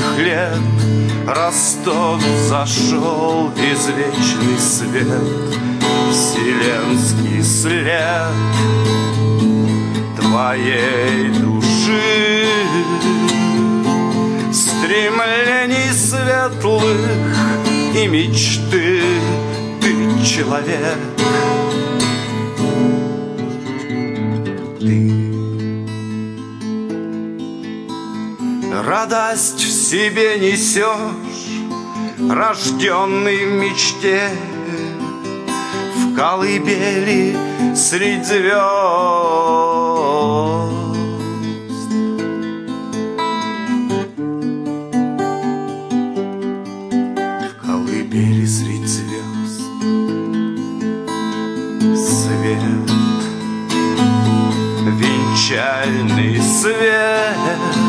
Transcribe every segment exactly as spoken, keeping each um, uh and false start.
лет Ростов зашел в извечный свет, вселенский след твоей души, стремлений светлых и мечты. Ты человек, ты радость в себе несешь, рожденный в мечте, в колыбели средь звезд. В колыбели средь звезд свет, венчальный свет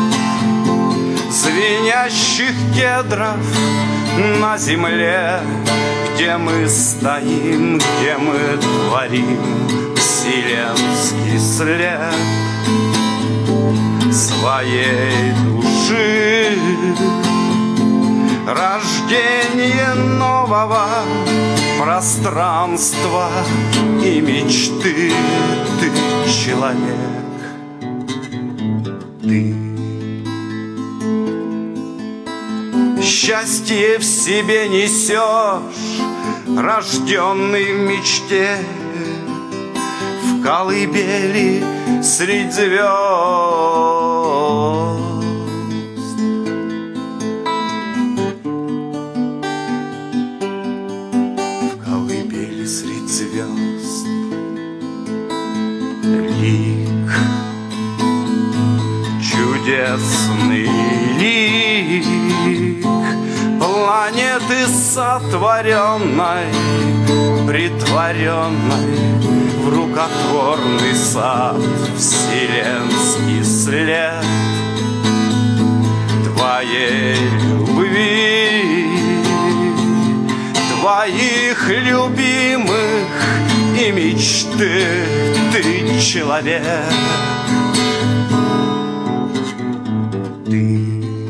звенящих кедров на земле, где мы стоим, где мы творим вселенский след своей души, рождение нового пространства и мечты. Ты человек, ты счастье в себе несешь, рожденный в мечте, в колыбели средь звезд. В колыбели средь звезд лик, чудесный лик планеты сотворенной, притворенной в рукотворный сад, вселенский след твоей любви, твоих любимых и мечты. Ты человек, ты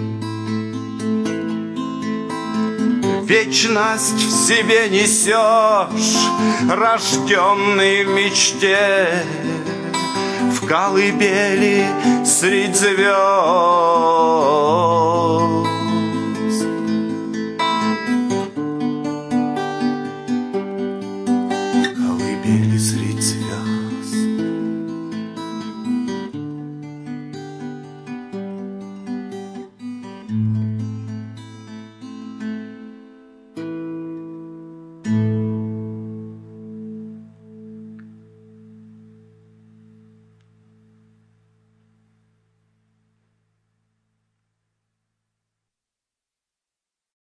вечность в себе несешь, рожденный в мечте, в колыбели средь звезд.